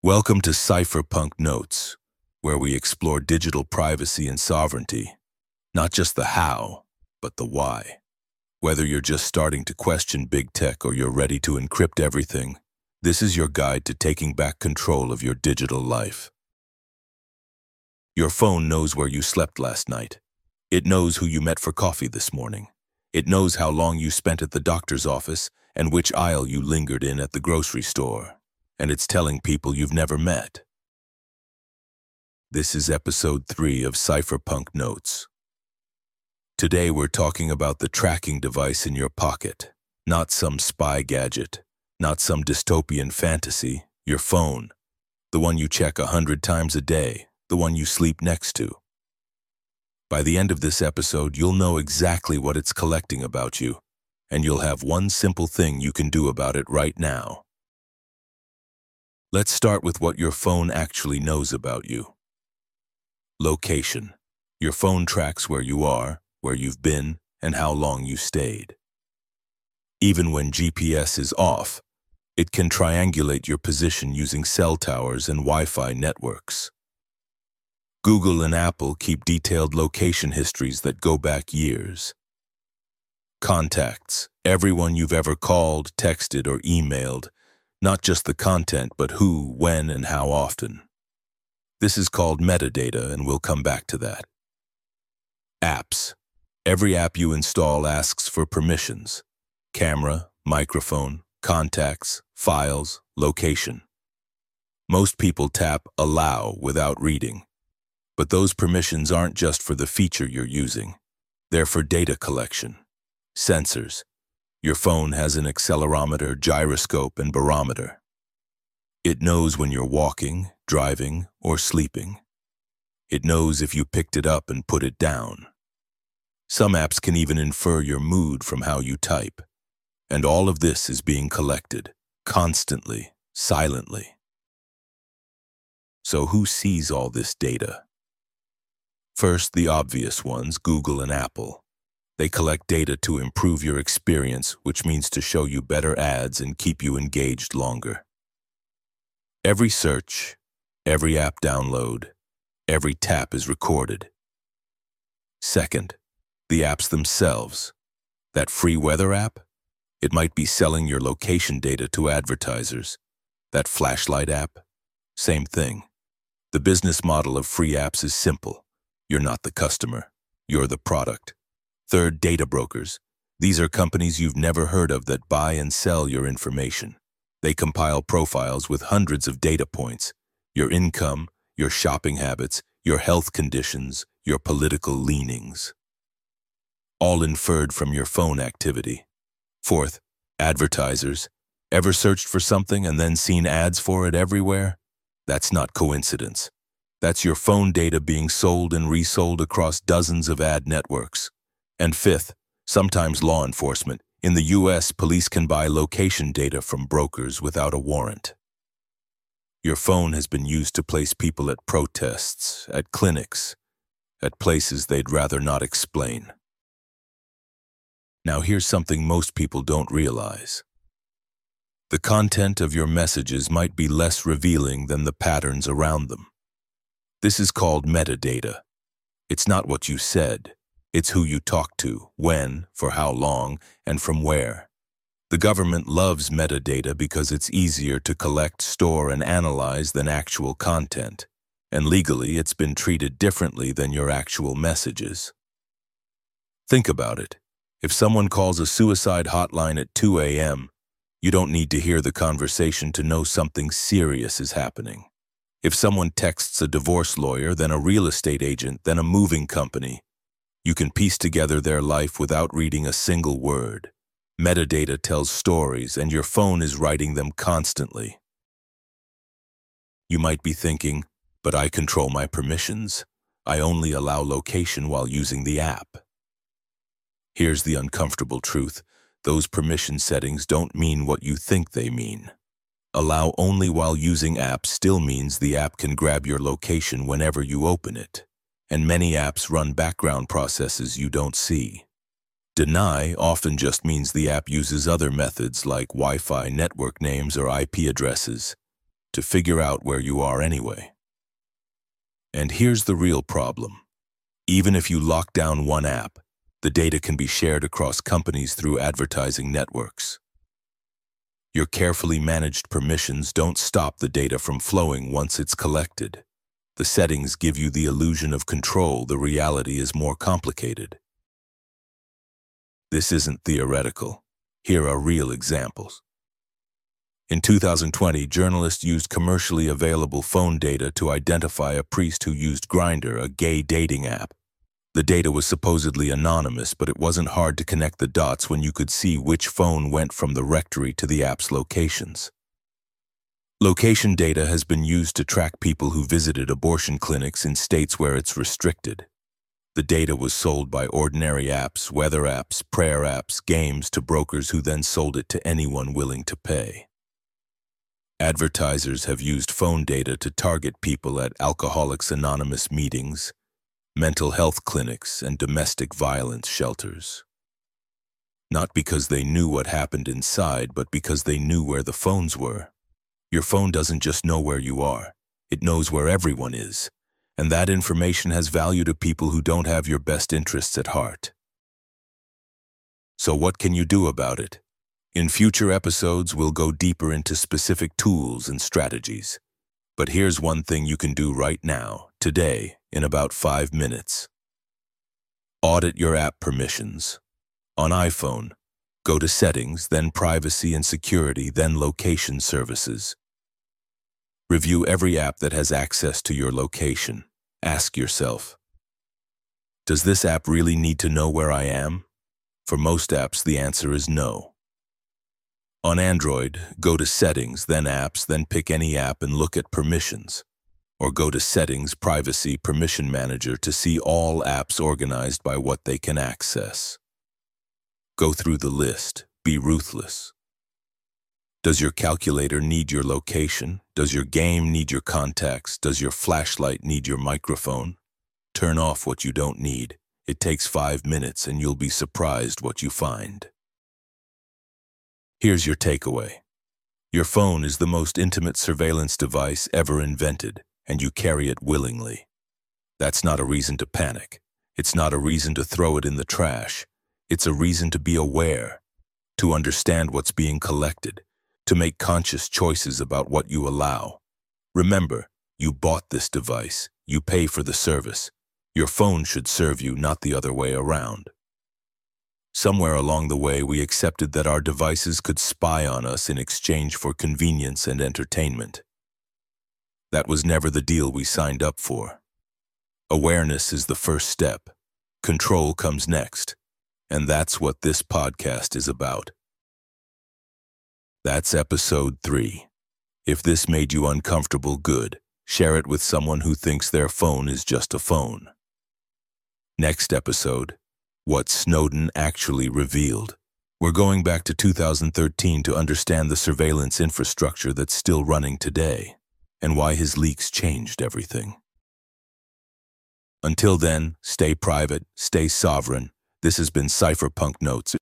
Welcome to Cypherpunk Notes, where we explore digital privacy and sovereignty, not just the how, but the why. Whether you're just starting to question big tech or you're ready to encrypt everything, this is your guide to taking back control of your digital life. Your phone knows where you slept last night. It knows who you met for coffee this morning. It knows how long you spent at the doctor's office and which aisle you lingered in at the grocery store. And it's telling people you've never met. This is episode 3 of Cypherpunk Notes. Today we're talking about the tracking device in your pocket, not some spy gadget, not some dystopian fantasy, your phone, the one you check 100 times a day, the one you sleep next to. By the end of this episode, you'll know exactly what it's collecting about you, and you'll have one simple thing you can do about it right now. Let's start with what your phone actually knows about you. Location. Your phone tracks where you are, where you've been, and how long you stayed. Even when GPS is off, it can triangulate your position using cell towers and Wi-Fi networks. Google and Apple keep detailed location histories that go back years. Contacts. Everyone you've ever called, texted, or emailed. Not just the content, but who, when, and how often. This is called metadata, and we'll come back to that. Apps. Every app you install asks for permissions. Camera, microphone, contacts, files, location. Most people tap Allow without reading. But those permissions aren't just for the feature you're using. They're for data collection. Sensors. Your phone has an accelerometer, gyroscope, and barometer. It knows when you're walking, driving, or sleeping. It knows if you picked it up and put it down. Some apps can even infer your mood from how you type. And all of this is being collected, constantly, silently. So who sees all this data? First, the obvious ones, Google and Apple. They collect data to improve your experience, which means to show you better ads and keep you engaged longer. Every search, every app download, every tap is recorded. Second, the apps themselves. That free weather app? It might be selling your location data to advertisers. That flashlight app? Same thing. The business model of free apps is simple. You're not the customer. You're the product. Third, data brokers. These are companies you've never heard of that buy and sell your information. They compile profiles with hundreds of data points, your income, your shopping habits, your health conditions, your political leanings. All inferred from your phone activity. Fourth, advertisers. Ever searched for something and then seen ads for it everywhere? That's not coincidence. That's your phone data being sold and resold across dozens of ad networks. And fifth, sometimes law enforcement. In the U.S., police can buy location data from brokers without a warrant. Your phone has been used to place people at protests, at clinics, at places they'd rather not explain. Now here's something most people don't realize. The content of your messages might be less revealing than the patterns around them. This is called metadata. It's not what you said. It's who you talk to, when, for how long, and from where. The government loves metadata because it's easier to collect, store, and analyze than actual content. And legally, it's been treated differently than your actual messages. Think about it. If someone calls a suicide hotline at 2 a.m., you don't need to hear the conversation to know something serious is happening. If someone texts a divorce lawyer, then a real estate agent, then a moving company, you can piece together their life without reading a single word. Metadata tells stories, and your phone is writing them constantly. You might be thinking, but I control my permissions. I only allow location while using the app. Here's the uncomfortable truth. Those permission settings don't mean what you think they mean. Allow only while using apps still means the app can grab your location whenever you open it. And many apps run background processes you don't see. Deny often just means the app uses other methods like Wi-Fi network names or IP addresses to figure out where you are anyway. And here's the real problem. Even if you lock down one app, the data can be shared across companies through advertising networks. Your carefully managed permissions don't stop the data from flowing once it's collected. The settings give you the illusion of control. The reality is more complicated. This isn't theoretical. Here are real examples. In 2020, journalists used commercially available phone data to identify a priest who used Grindr, a gay dating app. The data was supposedly anonymous, but it wasn't hard to connect the dots when you could see which phone went from the rectory to the app's locations. Location data has been used to track people who visited abortion clinics in states where it's restricted. The data was sold by ordinary apps, weather apps, prayer apps, games to brokers who then sold it to anyone willing to pay. Advertisers have used phone data to target people at Alcoholics Anonymous meetings, mental health clinics, and domestic violence shelters. Not because they knew what happened inside, but because they knew where the phones were. Your phone doesn't just know where you are, it knows where everyone is, and that information has value to people who don't have your best interests at heart. So what can you do about it? In future episodes, we'll go deeper into specific tools and strategies. But here's one thing you can do right now, today, in about 5 minutes. Audit your app permissions. On iPhone, go to Settings, then Privacy and Security, then Location Services. Review every app that has access to your location. Ask yourself, does this app really need to know where I am? For most apps, the answer is no. On Android, go to Settings, then Apps, then pick any app and look at Permissions. Or go to Settings, Privacy, Permission Manager to see all apps organized by what they can access. Go through the list. Be ruthless. Does your calculator need your location? Does your game need your contacts? Does your flashlight need your microphone? Turn off what you don't need. It takes 5 minutes and you'll be surprised what you find. Here's your takeaway. Your phone is the most intimate surveillance device ever invented, and you carry it willingly. That's not a reason to panic. It's not a reason to throw it in the trash. It's a reason to be aware, to understand what's being collected, to make conscious choices about what you allow. Remember, you bought this device. You pay for the service. Your phone should serve you, not the other way around. Somewhere along the way, we accepted that our devices could spy on us in exchange for convenience and entertainment. That was never the deal we signed up for. Awareness is the first step. Control comes next. And that's what this podcast is about. That's episode 3. If this made you uncomfortable, good. Share it with someone who thinks their phone is just a phone. Next episode, what Snowden actually revealed. We're going back to 2013 to understand the surveillance infrastructure that's still running today, and why his leaks changed everything. Until then, stay private, stay sovereign. This has been Cypherpunk Notes.